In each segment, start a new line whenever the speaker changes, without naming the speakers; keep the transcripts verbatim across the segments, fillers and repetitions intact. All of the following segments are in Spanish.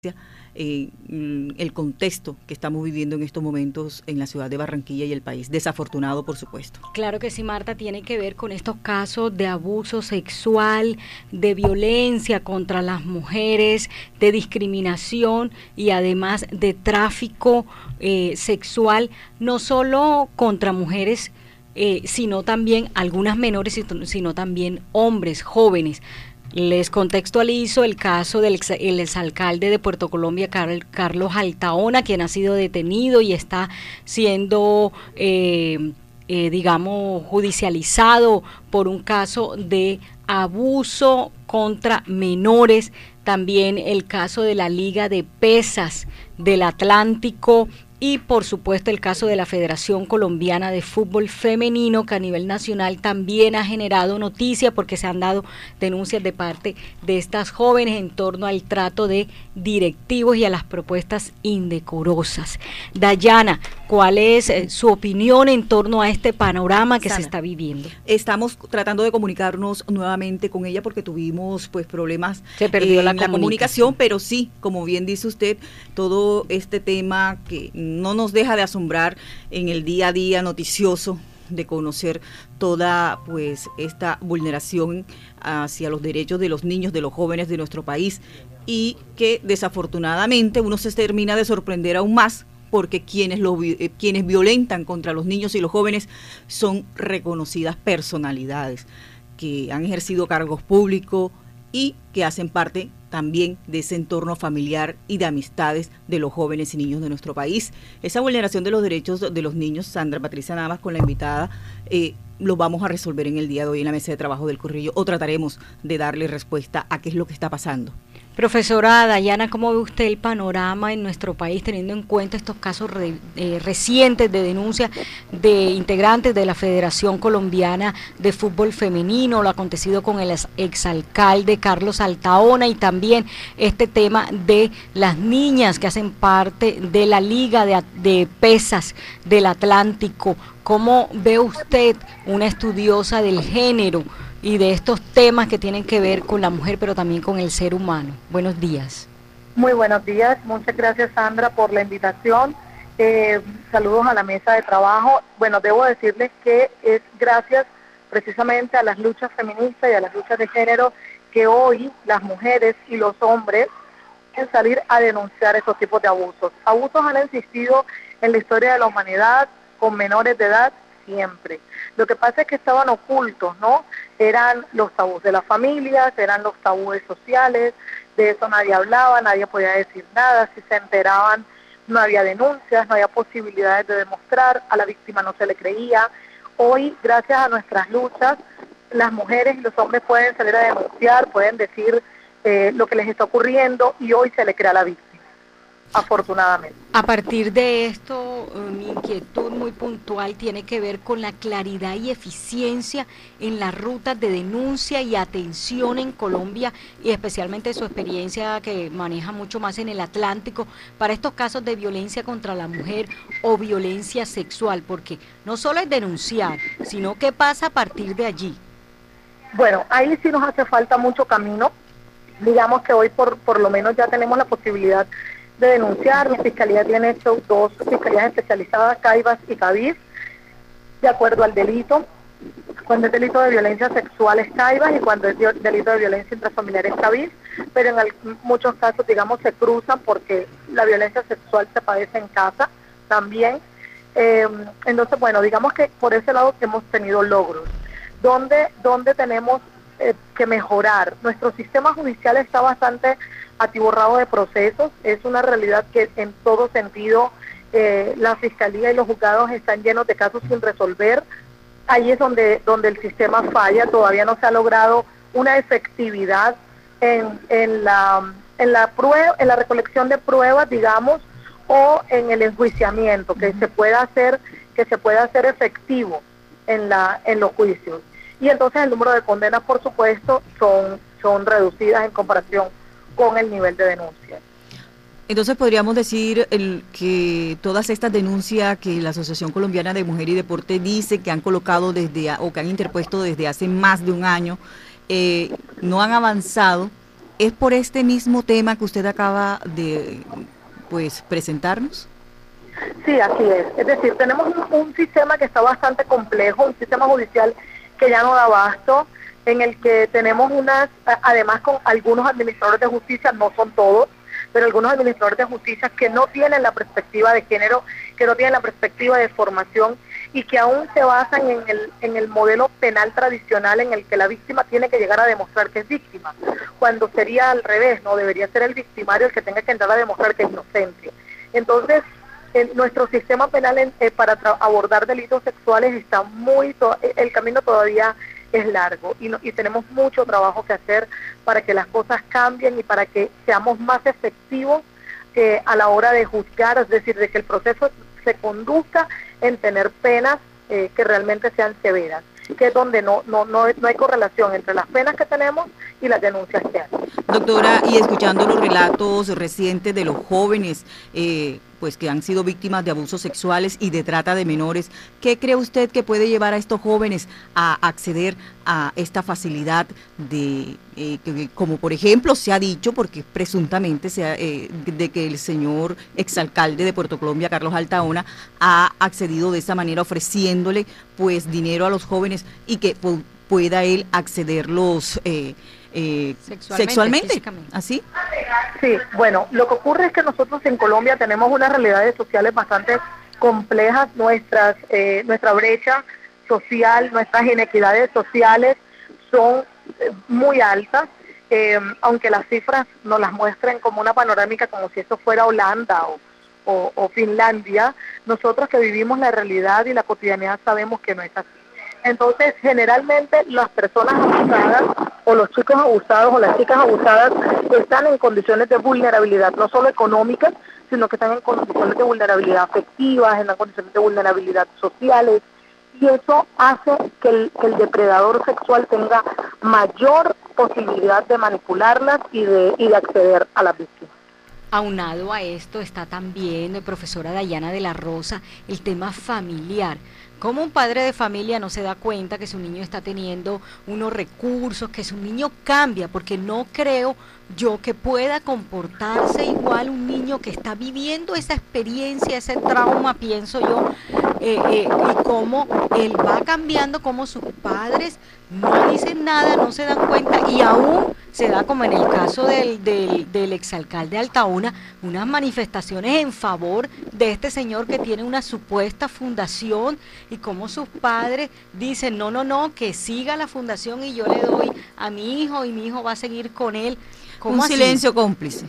eh, el contexto que estamos viviendo en estos momentos en la ciudad de Barranquilla y el país. Desafortunado, por supuesto.
Claro que sí, Marta, tiene que ver con estos casos de abuso sexual, de violencia contra las mujeres, de discriminación y además de tráfico eh, sexual, no solo contra mujeres, eh, sino también algunas menores, sino también hombres, jóvenes. Les contextualizo el caso del ex, el exalcalde de Puerto Colombia, Carl, Carlos Altaona, quien ha sido detenido y está siendo, eh, eh, digamos, judicializado por un caso de abuso contra menores. También el caso de la Liga de Pesas del Atlántico y por supuesto el caso de la Federación Colombiana de Fútbol Femenino, que a nivel nacional también ha generado noticia porque se han dado denuncias de parte de estas jóvenes en torno al trato de directivos y a las propuestas indecorosas. Dayana, ¿cuál es eh, su opinión en torno a este panorama que Sana. se está viviendo?
Estamos tratando de comunicarnos nuevamente con ella porque tuvimos pues problemas
se perdió
eh,
la,
en la
comunicación.
comunicación, pero sí, como bien dice usted, todo este tema que no nos deja de asombrar en el día a día noticioso de conocer toda pues esta vulneración hacia los derechos de los niños, de los jóvenes de nuestro país, y que desafortunadamente uno se termina de sorprender aún más porque quienes, lo, eh, quienes violentan contra los niños y los jóvenes son reconocidas personalidades que han ejercido cargos públicos y que hacen parte también de ese entorno familiar y de amistades de los jóvenes y niños de nuestro país. Esa vulneración de los derechos de los niños, Sandra Patricia Navas, con la invitada, eh, lo vamos a resolver en el día de hoy en la mesa de trabajo del Corrillo, o trataremos de darle respuesta a qué es lo que está pasando.
Profesora Dayana, ¿cómo ve usted el panorama en nuestro país teniendo en cuenta estos casos re, eh, recientes de denuncia de integrantes de la Federación Colombiana de Fútbol Femenino, lo acontecido con el exalcalde Carlos Altaona y también este tema de las niñas que hacen parte de la Liga de, de Pesas del Atlántico? ¿Cómo ve usted, una estudiosa del género y de estos temas que tienen que ver con la mujer, pero también con el ser humano? Buenos días.
Muy buenos días, muchas gracias Sandra por la invitación. Eh, saludos a la mesa de trabajo. Bueno, debo decirles que es gracias precisamente a las luchas feministas y a las luchas de género que hoy las mujeres y los hombres pueden salir a denunciar esos tipos de abusos. Abusos han existido en la historia de la humanidad con menores de edad siempre. Lo que pasa es que estaban ocultos, ¿no? Eran los tabús de las familias, eran los tabúes sociales, de eso nadie hablaba, nadie podía decir nada, si se enteraban no había denuncias, no había posibilidades de demostrar, a la víctima no se le creía. Hoy, gracias a nuestras luchas, las mujeres y los hombres pueden salir a denunciar, pueden decir eh, lo que les está ocurriendo y hoy se le crea a la víctima. Afortunadamente.
A partir de esto, mi inquietud muy puntual tiene que ver con la claridad y eficiencia en las rutas de denuncia y atención en Colombia y especialmente su experiencia que maneja mucho más en el Atlántico para estos casos de violencia contra la mujer o violencia sexual, porque no solo es denunciar, sino qué pasa a partir de allí.
Bueno, ahí sí nos hace falta mucho camino. Digamos que hoy por, por lo menos ya tenemos la posibilidad de denunciar. La Fiscalía tiene hecho dos fiscalías especializadas, CAIVAS y CABIS, de acuerdo al delito. Cuando es delito de violencia sexual es CAIVAS y cuando es delito de violencia intrafamiliar es CABIS, pero en el, muchos casos, digamos, se cruzan porque la violencia sexual se padece en casa también. Eh, entonces, bueno, digamos que por ese lado hemos tenido logros. ¿Dónde, dónde tenemos eh, que mejorar? Nuestro sistema judicial está bastante atiborrado de procesos, es una realidad que en todo sentido eh, la Fiscalía y los juzgados están llenos de casos sin resolver. Ahí es donde, donde el sistema falla, todavía no se ha logrado una efectividad en, en, la, en, la prueba, en la recolección de pruebas, digamos, o en el enjuiciamiento, que se pueda hacer, que se pueda hacer efectivo en, la, en los juicios. Y entonces el número de condenas, por supuesto, son, son reducidas en comparación con el nivel de denuncia.
Entonces podríamos decir el, que todas estas denuncias que la Asociación Colombiana de Mujer y Deporte dice que han colocado desde o que han interpuesto desde hace más de un año eh, no han avanzado ¿Es por este mismo tema que usted acaba de pues presentarnos?
Sí, así es. Es decir, tenemos un, un sistema que está bastante complejo, un sistema judicial que ya no da abasto, en el que tenemos unas, además con algunos administradores de justicia, no son todos, pero algunos administradores de justicia que no tienen la perspectiva de género, que no tienen la perspectiva de formación y que aún se basan en el, en el modelo penal tradicional en el que la víctima tiene que llegar a demostrar que es víctima, cuando sería al revés, no debería ser el victimario el que tenga que entrar a demostrar que es inocente. Entonces, en nuestro sistema penal en, eh, para abordar delitos sexuales está muy, el camino todavía es largo y, no, y tenemos mucho trabajo que hacer para que las cosas cambien y para que seamos más efectivos eh, a la hora de juzgar, es decir, de que el proceso se conduzca en tener penas eh, que realmente sean severas, que es donde no, no, no, no hay correlación entre las penas que tenemos y las denuncias que hay.
Doctora, y escuchando los relatos recientes de los jóvenes eh, pues que han sido víctimas de abusos sexuales y de trata de menores, ¿qué cree usted que puede llevar a estos jóvenes a acceder a esta facilidad de, eh, que, como por ejemplo se ha dicho, porque presuntamente se ha, eh, de que el señor exalcalde de Puerto Colombia, Carlos Altaona, ha accedido de esa manera ofreciéndole pues dinero a los jóvenes y que pu pueda él accederlos eh, Eh, sexualmente, sexualmente. ¿Así?
Sí, bueno, lo que ocurre es que nosotros en Colombia tenemos unas realidades sociales bastante complejas, nuestras eh, nuestra brecha social, nuestras inequidades sociales son eh, muy altas, eh, aunque las cifras nos las muestren como una panorámica, como si eso fuera Holanda o, o, o Finlandia, nosotros que vivimos la realidad y la cotidianidad sabemos que no es así. Entonces, generalmente las personas abusadas o los chicos abusados o las chicas abusadas están en condiciones de vulnerabilidad, no solo económicas, sino que están en condiciones de vulnerabilidad afectivas, en condiciones de vulnerabilidad sociales, y eso hace que el, que el depredador sexual tenga mayor posibilidad de manipularlas y de, y de acceder a las víctimas.
Aunado a esto está también, profesora Dayana de la Rosa, el tema familiar. ¿Cómo un padre de familia no se da cuenta que su niño está teniendo unos recursos, que su niño cambia? Porque no creo yo que pueda comportarse igual un niño que está viviendo esa experiencia, ese trauma, pienso yo, eh, eh, y cómo él va cambiando, cómo sus padres no dicen nada, no se dan cuenta, y aún se da, como en el caso del, del, del exalcalde Altaona, unas manifestaciones en favor de este señor que tiene una supuesta fundación, y cómo sus padres dicen, no, no, no, que siga la fundación y yo le doy a mi hijo y mi hijo va a seguir con él.
Un así? Silencio cómplice.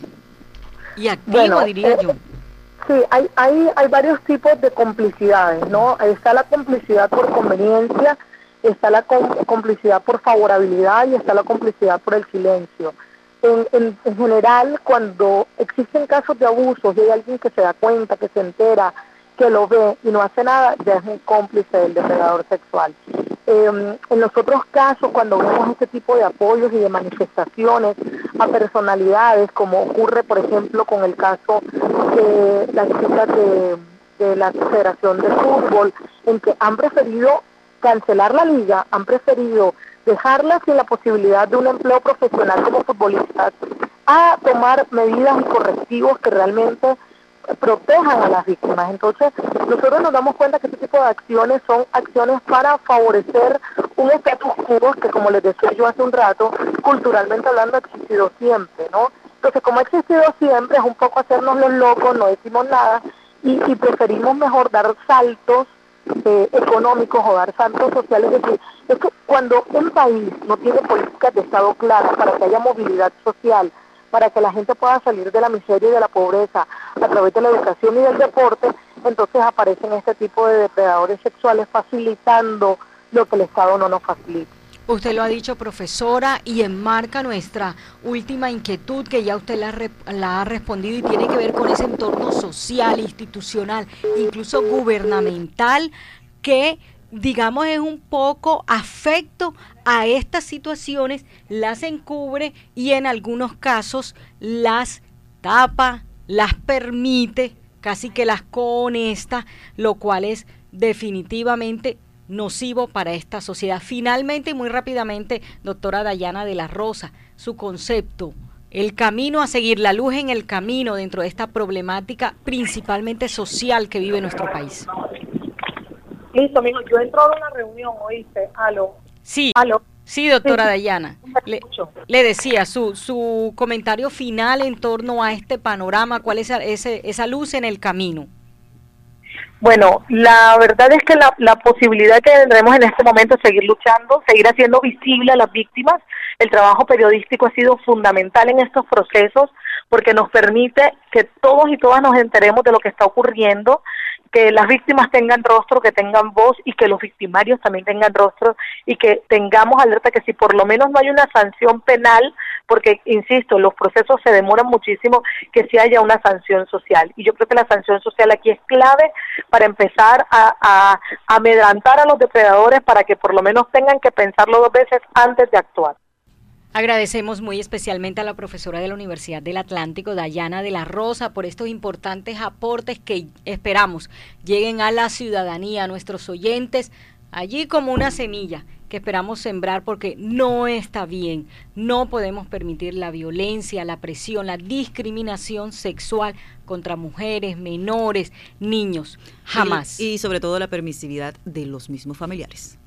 Y activo,
bueno,
diría
eh,
yo.
Sí, hay, hay, hay varios tipos de complicidades, ¿no? Está la complicidad por conveniencia, está la complicidad por favorabilidad y está la complicidad por el silencio. En, en, en general, cuando existen casos de abusos y hay alguien que se da cuenta, que se entera, que lo ve y no hace nada, ya es un cómplice del depredador sexual. Eh, en los otros casos, cuando vemos este tipo de apoyos y de manifestaciones a personalidades, como ocurre, por ejemplo, con el caso de las chicas de, de la Federación de Fútbol, en que han preferido cancelar la liga, han preferido dejarlas sin la posibilidad de un empleo profesional como futbolistas, a tomar medidas y correctivos que realmente protejan a las víctimas. Entonces, nosotros nos damos cuenta que este tipo de acciones son acciones para favorecer un status quo que, como les decía yo hace un rato, culturalmente hablando ha existido siempre, ¿no? Entonces, como ha existido siempre, es un poco hacernos los locos, no decimos nada, y, y preferimos mejor dar saltos eh, económicos o dar saltos sociales. Es decir, es que cuando un país no tiene políticas de Estado claras para que haya movilidad social, para que la gente pueda salir de la miseria y de la pobreza a través de la educación y del deporte, entonces aparecen este tipo de depredadores sexuales facilitando lo que el Estado no nos facilita.
Usted lo ha dicho, profesora, y enmarca nuestra última inquietud, que ya usted la, la ha respondido, y tiene que ver con ese entorno social, institucional, incluso gubernamental, que digamos es un poco afecto a estas situaciones, las encubre y en algunos casos las tapa, las permite, casi que las cohonesta, lo cual es definitivamente nocivo para esta sociedad. Finalmente y muy rápidamente, doctora Dayana de la Rosa, su concepto el camino a seguir, la luz en el camino dentro de esta problemática principalmente social que vive nuestro país.
Listo, mijo, yo entro a una reunión, ¿oíste? Aló.
Sí,
Aló.
sí, doctora Dayana. Le, le decía, su, su comentario final en torno a este panorama, ¿cuál es ese, esa luz en el camino?
Bueno, la verdad es que la, la posibilidad que tendremos en este momento es seguir luchando, seguir haciendo visible a las víctimas. El trabajo periodístico ha sido fundamental en estos procesos porque nos permite que todos y todas nos enteremos de lo que está ocurriendo, que las víctimas tengan rostro, que tengan voz y que los victimarios también tengan rostro y que tengamos alerta que si por lo menos no hay una sanción penal, porque, insisto, los procesos se demoran muchísimo, que sí haya una sanción social. Y yo creo que la sanción social aquí es clave para empezar a, a, a amedrantar a los depredadores para que por lo menos tengan que pensarlo dos veces antes de actuar.
Agradecemos muy especialmente a la profesora de la Universidad del Atlántico, Dayana de la Rosa, por estos importantes aportes que esperamos lleguen a la ciudadanía, a nuestros oyentes, allí como una semilla que esperamos sembrar porque no está bien. No podemos permitir la violencia, la presión, la discriminación sexual contra mujeres, menores, niños. Jamás.
Y, y sobre todo la permisividad de los mismos familiares.